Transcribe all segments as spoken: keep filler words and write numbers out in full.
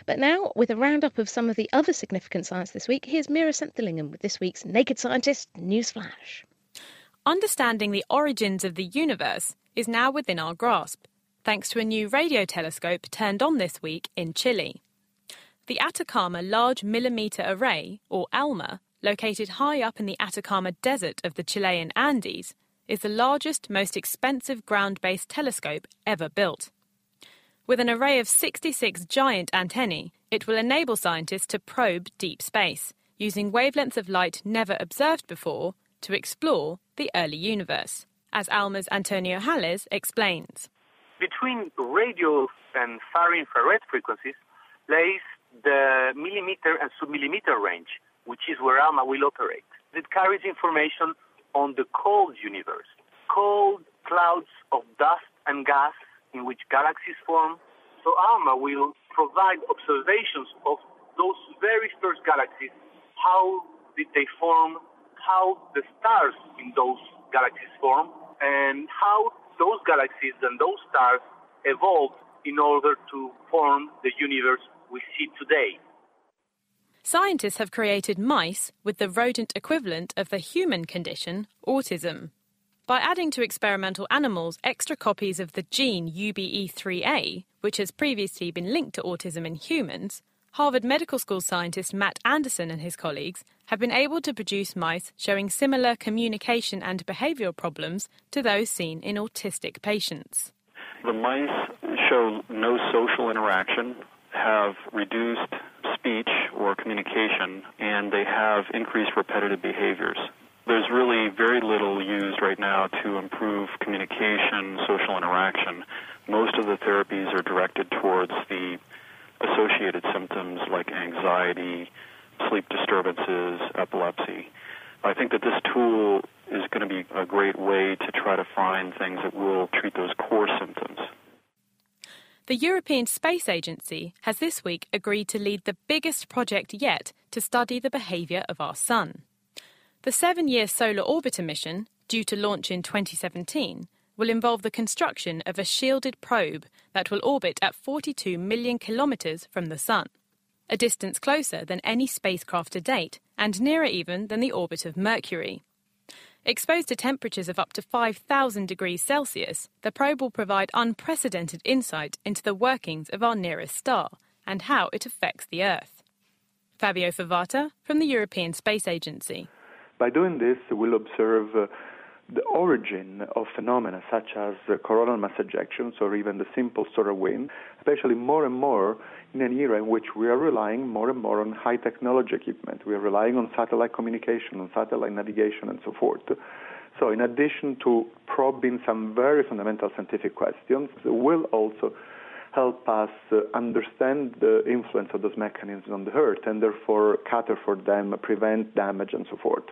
But now, with a roundup of some of the other significant science this week, here's Mira Senthillingham with this week's Naked Scientist Newsflash. Understanding the origins of the universe is now within our grasp, thanks to a new radio telescope turned on this week in Chile. The Atacama Large Millimeter Array, or ALMA, located high up in the Atacama Desert of the Chilean Andes, is the largest, most expensive ground-based telescope ever built. With an array of sixty-six giant antennae, it will enable scientists to probe deep space, using wavelengths of light never observed before, to explore the early universe, as ALMA's Antonio Hales explains. Between radio and far-infrared frequencies lays the millimeter and submillimeter range, which is where ALMA will operate. It carries information on the cold universe, cold clouds of dust and gas in which galaxies form. So ALMA will provide observations of those very first galaxies, how did they form, how the stars in those galaxies form, and how those galaxies and those stars evolved in order to form the universe we see today. Scientists have created mice with the rodent equivalent of the human condition, autism. By adding to experimental animals extra copies of the gene U B E three A, which has previously been linked to autism in humans, Harvard Medical School scientist Matt Anderson and his colleagues have been able to produce mice showing similar communication and behavioural problems to those seen in autistic patients. The mice show no social interaction, have reduced speech or communication, and they have increased repetitive behaviors. There's really very little used right now to improve communication, social interaction. Most of the therapies are directed towards the associated symptoms like anxiety, sleep disturbances, epilepsy. I think that this tool is going to be a great way to try to find things that will treat those core symptoms. The European Space Agency has this week agreed to lead the biggest project yet to study the behaviour of our Sun. The seven-year Solar Orbiter mission, due to launch in twenty seventeen, will involve the construction of a shielded probe that will orbit at forty-two million kilometres from the Sun, a distance closer than any spacecraft to date and nearer even than the orbit of Mercury. Exposed to temperatures of up to five thousand degrees Celsius, the probe will provide unprecedented insight into the workings of our nearest star and how it affects the Earth. Fabio Favata from the European Space Agency. By doing this, we'll observe uh, the origin of phenomena such as uh, coronal mass ejections or even the simple solar wind, especially more and more in an era in which we are relying more and more on high technology equipment. We are relying on satellite communication, on satellite navigation, and so forth. So in addition to probing some very fundamental scientific questions, it will also help us uh, understand the influence of those mechanisms on the Earth and therefore cater for them, prevent damage, and so forth.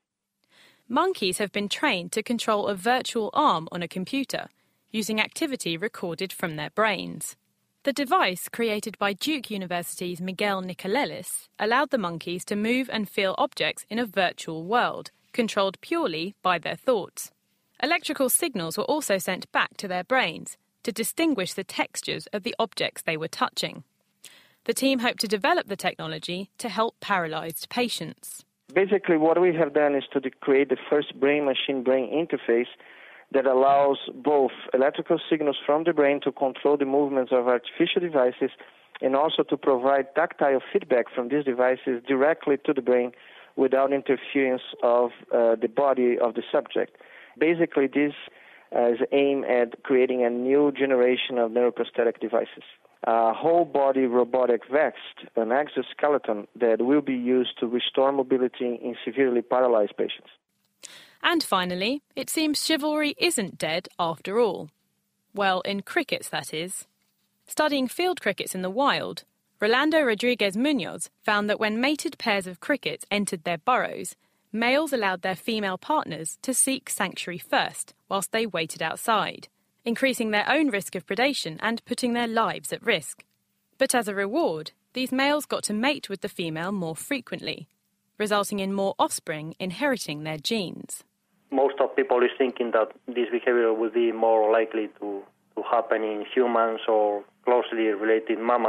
Monkeys have been trained to control a virtual arm on a computer, using activity recorded from their brains. The device, created by Duke University's Miguel Nicolelis, allowed the monkeys to move and feel objects in a virtual world, controlled purely by their thoughts. Electrical signals were also sent back to their brains to distinguish the textures of the objects they were touching. The team hoped to develop the technology to help paralysed patients. Basically, what we have done is to create the first brain-machine-brain interface that allows both electrical signals from the brain to control the movements of artificial devices and also to provide tactile feedback from these devices directly to the brain without interference of uh, the body of the subject. Basically, this uh, is aimed at creating a new generation of neuroprosthetic devices. A whole-body robotic vest, an exoskeleton that will be used to restore mobility in severely paralyzed patients. And finally, it seems chivalry isn't dead after all. Well, in crickets, that is. Studying field crickets in the wild, Rolando Rodriguez Munoz found that when mated pairs of crickets entered their burrows, males allowed their female partners to seek sanctuary first whilst they waited outside, increasing their own risk of predation and putting their lives at risk. But as a reward, these males got to mate with the female more frequently, resulting in more offspring inheriting their genes. Most of people is thinking that this behavior will be more likely to, to happen in humans or closely related mammals,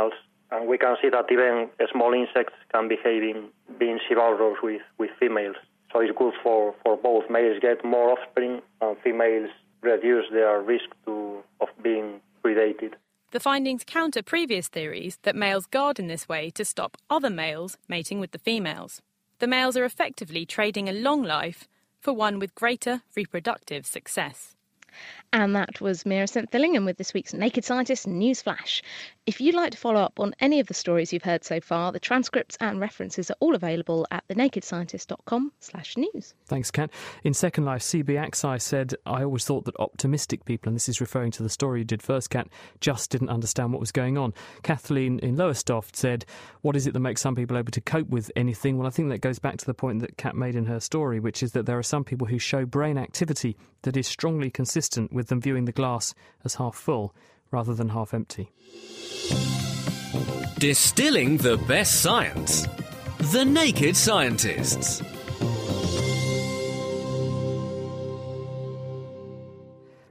And we can see that even small insects can behave in being chivalrous with, with females. So it's good for, for both. Males get more offspring and females reduce their risk to of being predated. The findings counter previous theories that males guard in this way to stop other males mating with the females. The males are effectively trading a long life for one with greater reproductive success. And that was Meera Senthilingam with this week's Naked Scientist Newsflash. If you'd like to follow up on any of the stories you've heard so far, the transcripts and references are all available at thenakedscientist.com slash news. Thanks, Kat. In Second Life, C B Aksai said, I always thought that optimistic people, and this is referring to the story you did first, Kat, just didn't understand what was going on. Kathleen in Lowestoft said, what is it that makes some people able to cope with anything? Well, I think that goes back to the point that Kat made in her story, which is that there are some people who show brain activity that is strongly consistent with them viewing the glass as half full rather than half empty. Distilling the best science. The Naked Scientists.